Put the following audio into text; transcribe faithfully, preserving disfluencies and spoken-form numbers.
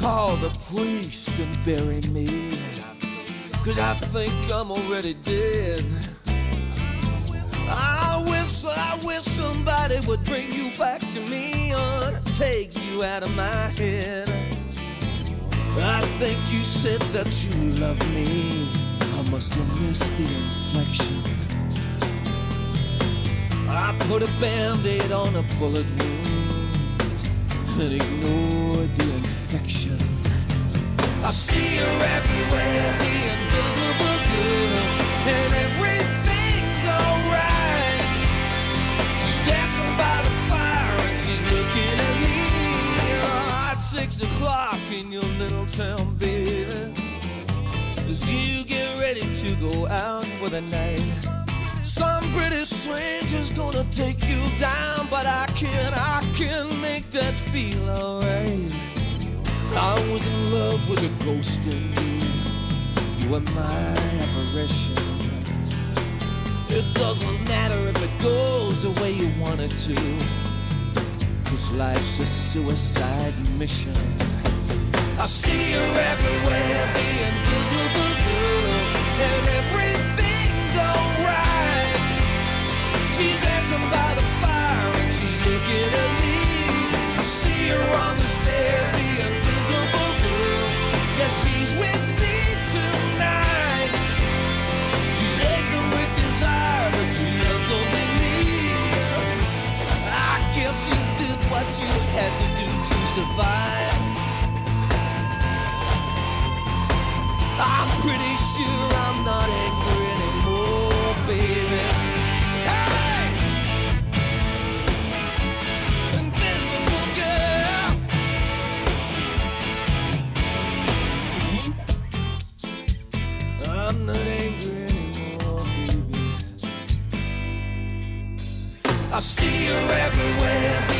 call the priest and bury me, 'cause I think I'm already dead. I wish, I wish somebody would bring you back to me or take you out of my head. I think you said that you love me. I must have missed the inflection. I put a band-aid on a bullet wound and ignored the infection. I see her everywhere, the invisible girl, and everything's alright. She's dancing by the fire and she's looking at me. Oh, at six o'clock in your little town, baby, as you get ready to go out for the night. Some pretty stranger's gonna take you down, but I can, I can make that feel alright. I was in love with a ghost in you. You were my apparition. It doesn't matter if it goes the way you want it to, 'cause life's a suicide mission. I see her everywhere, the invisible girl, and everything's alright. She's dancing by the fire and she's looking at me. I see her on the stairs, the invisible girl. Yeah, she's with me tonight. She's aching with desire, but she loves only me. I guess you did what you had to do to survive. I'm pretty sure I'm not angry anymore, baby. Hey! Invisible girl. I'm not angry anymore, baby. I see her everywhere.